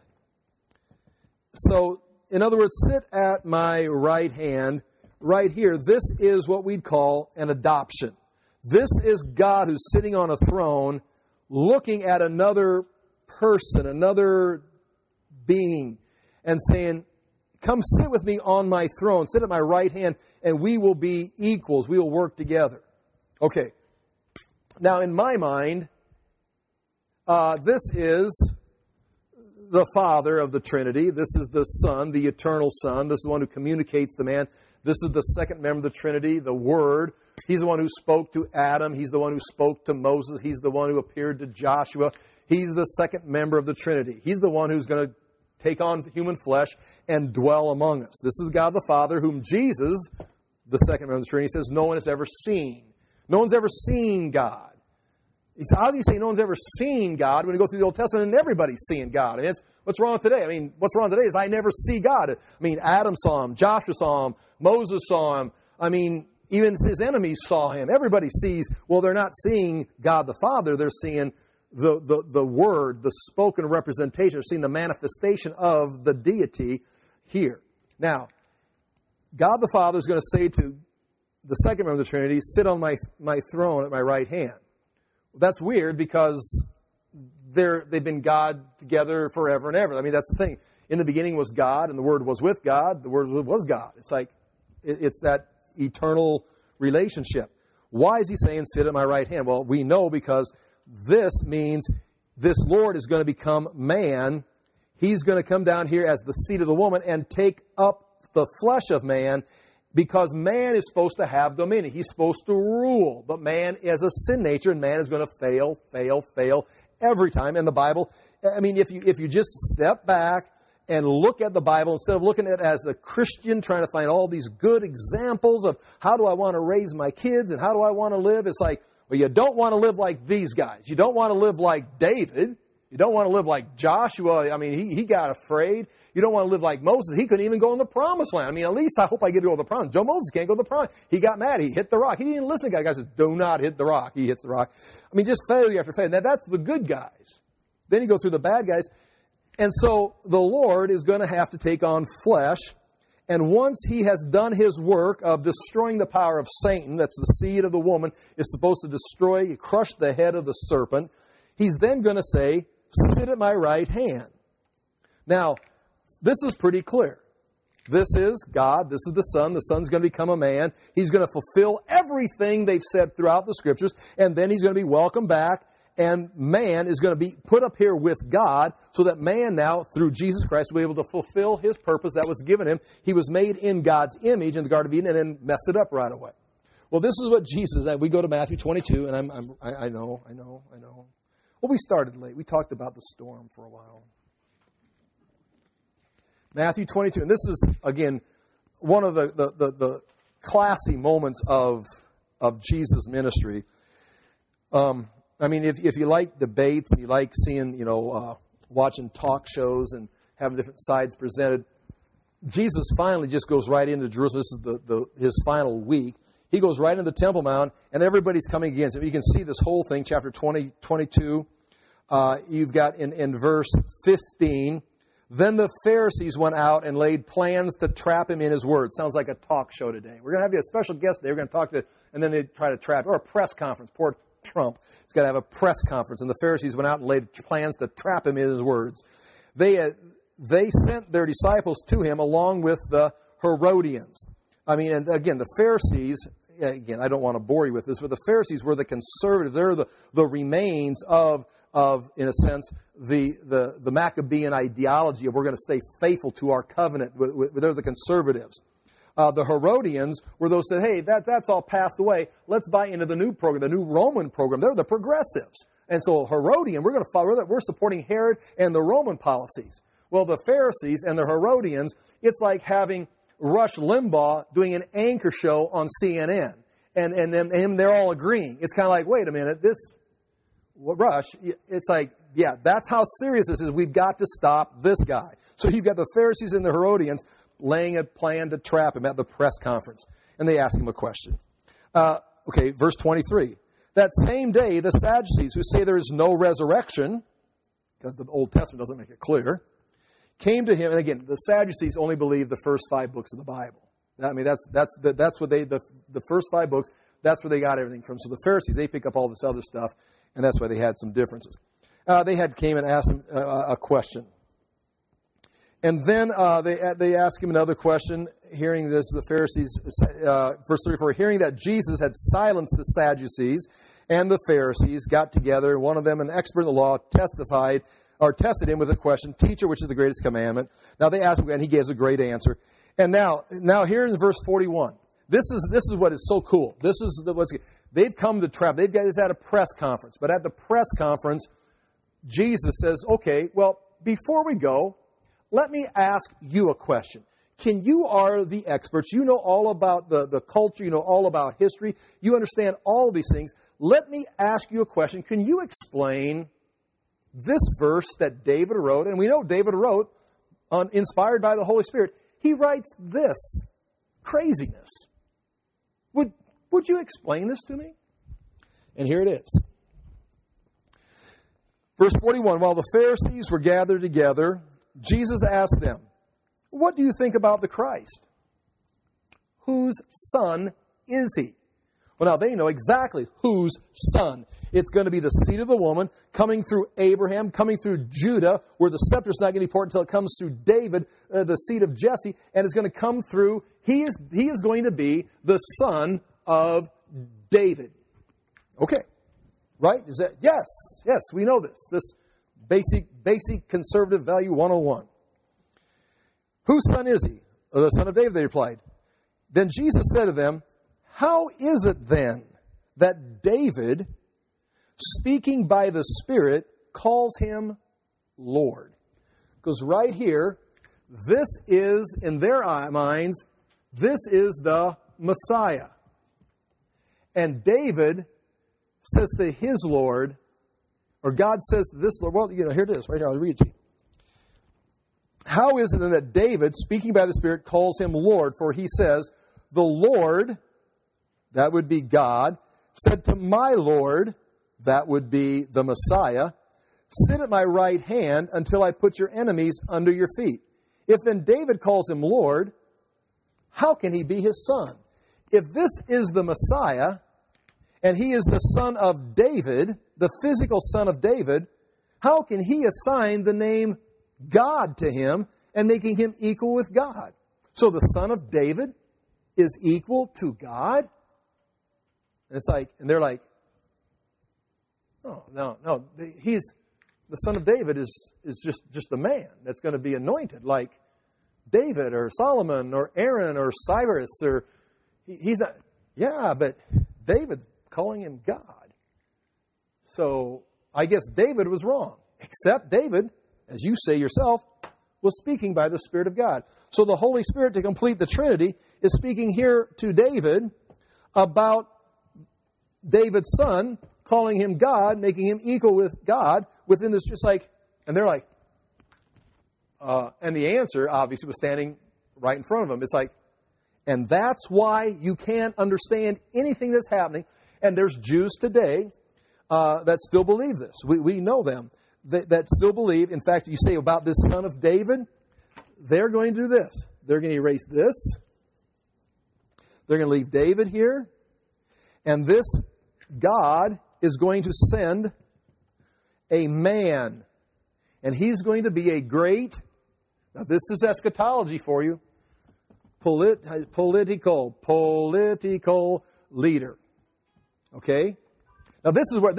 So, in other words, sit at my right hand. Right here, this is what we'd call an adoption. This is God who's sitting on a throne looking at another person, another being, and saying, come sit with me on my throne, sit at my right hand, and we will be equals. We will work together. Okay. Now, in my mind, this is the Father of the Trinity. This is the Son, the eternal Son. This is the one who communicates the man. This is the second member of the Trinity, the Word. He's the one who spoke to Adam. He's the one who spoke to Moses. He's the one who appeared to Joshua. He's the second member of the Trinity. He's the one who's going to take on human flesh and dwell among us. This is God the Father, whom Jesus, the second member of the Trinity, says no one has ever seen. No one's ever seen God. He said, how do you say no one's ever seen God when you go through the Old Testament and everybody's seeing God? I mean, what's wrong with today? I mean, what's wrong today is I never see God. I mean, Adam saw him, Joshua saw him, Moses saw him. I mean, even his enemies saw him. Everybody sees. Well, they're not seeing God the Father. They're seeing the Word, the spoken representation. They're seeing the manifestation of the deity here. Now, God the Father is going to say to the second member of the Trinity, sit on my throne at my right hand. That's weird because they've been God together forever and ever. I mean, that's the thing. In the beginning was God, and the Word was with God. The Word was God. It's like, it's that eternal relationship. Why is he saying, sit at my right hand? Well, we know because this means this Lord is going to become man. He's going to come down here as the seed of the woman and take up the flesh of man, because man is supposed to have dominion. He's supposed to rule. But man is a sin nature, and man is going to fail every time. And the Bible, I mean, if you just step back and look at the Bible, instead of looking at it as a Christian, trying to find all these good examples of how do I want to raise my kids and how do I want to live, it's like, well, you don't want to live like these guys. You don't want to live like David. You don't want to live like Joshua. I mean, he got afraid. You don't want to live like Moses. He couldn't even go in the promised land. I mean, at least I hope I get to go to the promised. Joe Moses can't go to the promised. He got mad. He hit the rock. He didn't even listen to God. The guy says, do not hit the rock. He hits the rock. I mean, just failure after failure. Now, that's the good guys. Then he goes through the bad guys. And so the Lord is going to have to take on flesh. And once he has done his work of destroying the power of Satan, that's the seed of the woman, is supposed to destroy, crush the head of the serpent, he's then going to say, sit at my right hand. Now, this is pretty clear. This is God. This is the Son. The Son's going to become a man. He's going to fulfill everything they've said throughout the Scriptures. And then he's going to be welcomed back. And man is going to be put up here with God, so that man now, through Jesus Christ, will be able to fulfill his purpose that was given him. He was made in God's image in the Garden of Eden and then messed it up right away. Well, this is what Jesus, we go to Matthew 22, and I know. Well, we started late. We talked about the storm for a while. Matthew 22, and this is, again, one of the classy moments of Jesus' ministry. I mean, if you like debates and you like seeing, watching talk shows and having different sides presented, Jesus finally just goes right into Jerusalem. This is his final week. He goes right into the Temple Mount, and everybody's coming against him. You can see this whole thing, chapter 20, 22. You've got in verse 15, then the Pharisees went out and laid plans to trap him in his word. Sounds like a talk show today. We're going to have you a special guest today. We're going to talk to, and then they try to trap, or a press conference. Poor Trump. He's got to have a press conference. And the Pharisees went out and laid plans to trap him in his words. They sent their disciples to him along with the Herodians. I mean, and again, the Pharisees, again, I don't want to bore you with this, but the Pharisees were the conservatives. They're the remains of in a sense, the Maccabean ideology of we're going to stay faithful to our covenant. They're the conservatives. The Herodians were those who said, hey, that's all passed away. Let's buy into the new program, the new Roman program. They're the progressives. And so Herodian, we're going to follow that. We're supporting Herod and the Roman policies. Well, the Pharisees and the Herodians, it's like having Rush Limbaugh doing an anchor show on CNN. And then they're all agreeing. It's kind of like, wait a minute, Rush, it's like, yeah, that's how serious this is. We've got to stop this guy. So you've got the Pharisees and the Herodians laying a plan to trap him at the press conference. And they ask him a question. Verse 23. That same day, the Sadducees, who say there is no resurrection, because the Old Testament doesn't make it clear, came to him. And again, the Sadducees only believe the first 5 books of the Bible. I mean, that's what the first 5 books, that's where they got everything from. So the Pharisees, they pick up all this other stuff, and that's why they had some differences. They came and asked him a question. And then they asked him another question. Hearing this, the Pharisees, verse 34, hearing that Jesus had silenced the Sadducees and the Pharisees, got together. One of them, an expert in the law, tested him with a question, teacher, which is the greatest commandment? Now they asked him, and he gives a great answer. And now here in verse 41, this is what is so cool. They've come to trap. It's at a press conference. But at the press conference, Jesus says, okay, well, before we go, let me ask you a question. You are the experts. You know all about the culture. You know all about history. You understand all of these things. Let me ask you a question. Can you explain this verse that David wrote? And we know David wrote, inspired by the Holy Spirit. He writes this craziness. Would you explain this to me? And here it is. Verse 41, while the Pharisees were gathered together, Jesus asked them, what do you think about the Christ? Whose son is he? Well, now they know exactly whose son. It's going to be the seed of the woman coming through Abraham, coming through Judah, where the scepter is not going to be important until it comes through David, the seed of Jesse, and it's going to come through. He is going to be the son of David. Okay. Right? Is that yes, we know this. This basic conservative value 101. Whose son is he? The son of David, they replied. Then Jesus said to them, how is it then that David, speaking by the Spirit, calls him Lord? Because right here, this is, in their minds, this is the Messiah. And David says to his Lord, or God says to this Lord, well, here it is, right here, I'll read it to you. How is it then that David, speaking by the Spirit, calls him Lord? For he says, the Lord, that would be God, said to my Lord, that would be the Messiah, sit at my right hand until I put your enemies under your feet. If then David calls him Lord, how can he be his son? If this is the Messiah, and he is the son of David, the physical son of David, how can he assign the name God to him and making him equal with God? So the son of David is equal to God? And it's like, and they're like, oh, no, he's the son of David is just a man that's going to be anointed like David or Solomon or Aaron or Cyrus or he's not. Yeah, but David calling him God. So I guess David was wrong. Except David, as you say yourself, was speaking by the Spirit of God. So the Holy Spirit, to complete the Trinity, is speaking here to David about David's son, calling him God, making him equal with God within this, just like, and they're like, and the answer obviously was standing right in front of them. It's like, and that's why you can't understand anything that's happening. And there's Jews today that still believe this. We know them that still believe. In fact, you say about this son of David, they're going to do this. They're going to erase this. They're going to leave David here. And this God is going to send a man. And he's going to be a great, now this is eschatology for you, political leader. Okay? Now this is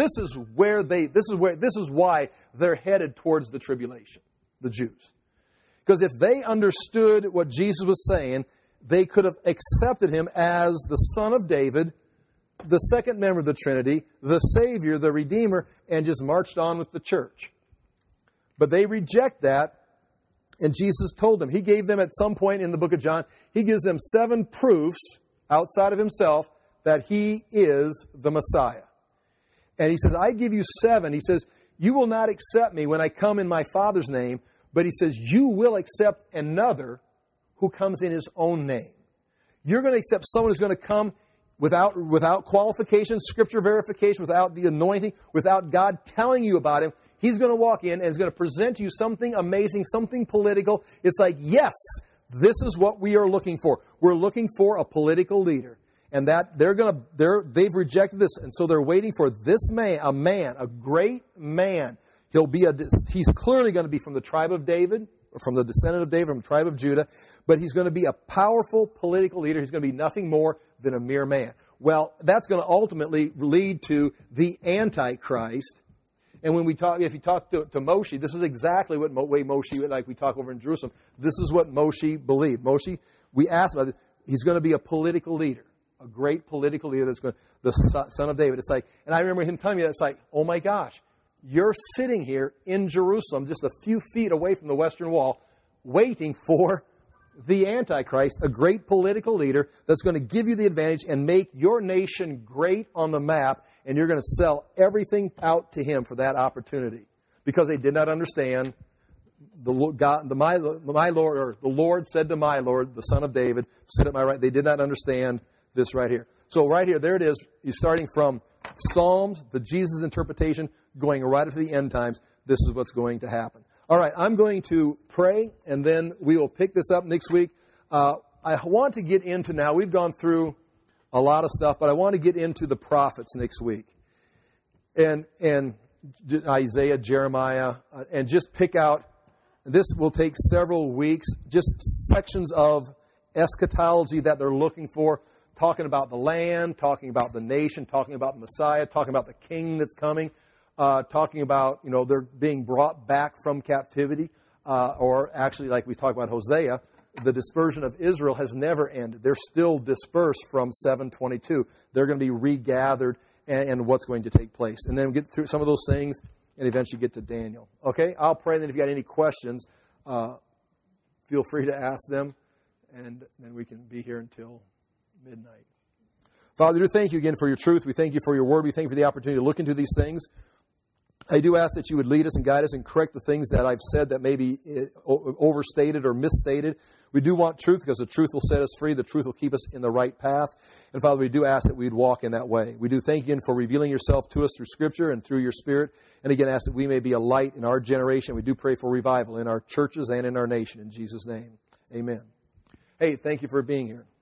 why they're headed towards the tribulation, the Jews. Because if they understood what Jesus was saying, they could have accepted him as the son of David, the second member of the Trinity, the Savior, the Redeemer, and just marched on with the church. But they reject that, and Jesus told them. He gave them at some point in the book of John, he gives them 7 proofs outside of himself that he is the Messiah. And he says, I give you 7. He says, you will not accept me when I come in my Father's name, but he says, you will accept another who comes in his own name. You're going to accept someone who's going to come without qualification, scripture verification, without the anointing, without God telling you about him. He's going to walk in and is going to present to you something amazing, something political. It's like, yes, this is what we are looking for. We're looking for a political leader. And that they've rejected this, and so they're waiting for this man, a great man. He's clearly going to be from the tribe of David, or from the descendant of David, from the tribe of Judah, but he's going to be a powerful political leader. He's going to be nothing more than a mere man. Well, that's going to ultimately lead to the Antichrist. And if you talk to Moshe, this is exactly what way Moshe, like we talk over in Jerusalem, this is what Moshe believed. Moshe, we asked about it, he's going to be a political leader. A great political leader that's going to, the son of David. It's like, and I remember him telling me that, it's like, oh my gosh, you're sitting here in Jerusalem, just a few feet away from the Western Wall, waiting for the Antichrist, a great political leader that's going to give you the advantage and make your nation great on the map, and you're going to sell everything out to him for that opportunity. Because they did not understand the Lord said to my Lord, the son of David, sit at my right. They did not understand this right here. So right here, there it is. He's starting from Psalms, the Jesus interpretation, going right up to the end times. This is what's going to happen. All right, I'm going to pray, and then we will pick this up next week. I want to get into now, we've gone through a lot of stuff, but I want to get into the prophets next week. And Isaiah, Jeremiah, and just pick out, this will take several weeks, just sections of eschatology that they're looking for, talking about the land, talking about the nation, talking about the Messiah, talking about the king that's coming, talking about, they're being brought back from captivity, or actually, like we talked about Hosea, the dispersion of Israel has never ended. They're still dispersed from 722. They're going to be regathered, and what's going to take place. And then we'll get through some of those things and eventually get to Daniel. Okay? I'll pray that if you've got any questions, feel free to ask them, and then we can be here until midnight. Father, we do thank you again for your truth. We thank you for your word. We thank you for the opportunity to look into these things. I do ask that you would lead us and guide us and correct the things that I've said that may be overstated or misstated. We do want truth because the truth will set us free. The truth will keep us in the right path. And Father, we do ask that we'd walk in that way. We do thank you again for revealing yourself to us through Scripture and through your Spirit. And again, ask that we may be a light in our generation. We do pray for revival in our churches and in our nation. In Jesus' name, amen. Hey, thank you for being here.